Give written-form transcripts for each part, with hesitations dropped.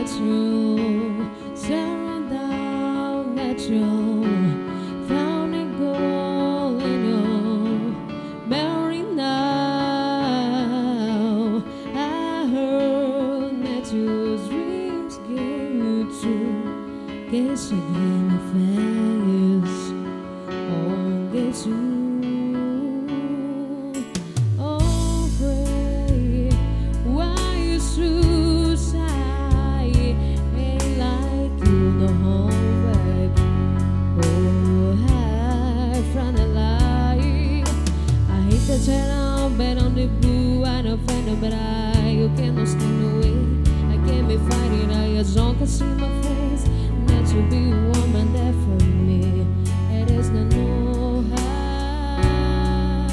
let you settle down, let you found a goal in your memory now. I heard that your dreams gave you true. Guess you gave me face. Oh, guess you. But you cannot stand away. I can't be fighting. I don't can see my face. Not to be a woman there for me. It is not no high.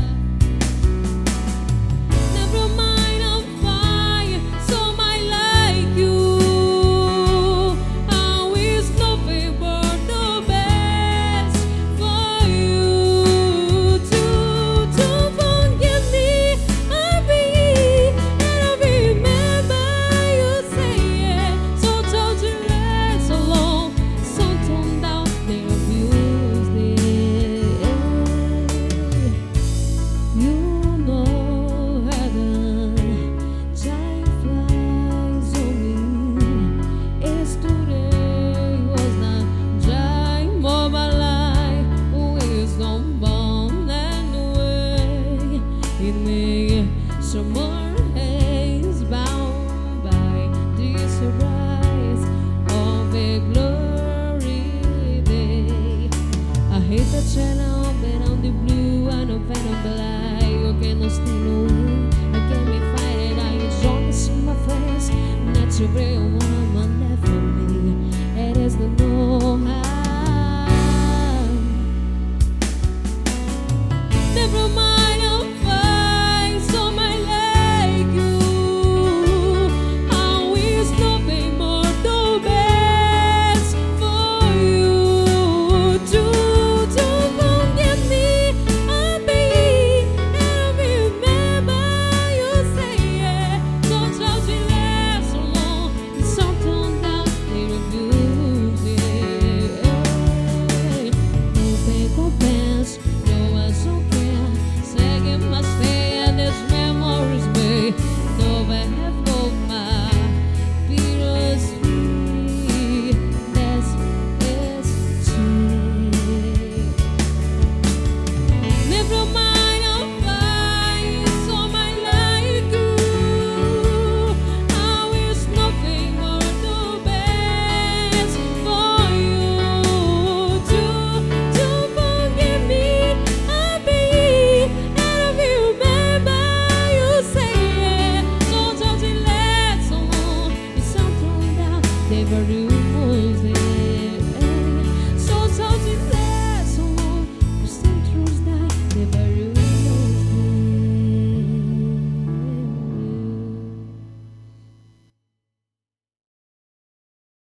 Never mind, I'm fine. Some I like you. I wish nothing but the best for you. To forgive me. Summer haze bound by this rise of a glory day. I hate the channel, but on the blue and a venom black. You cannot stand away. I can't be fighting. I don't see my face. Not to be one.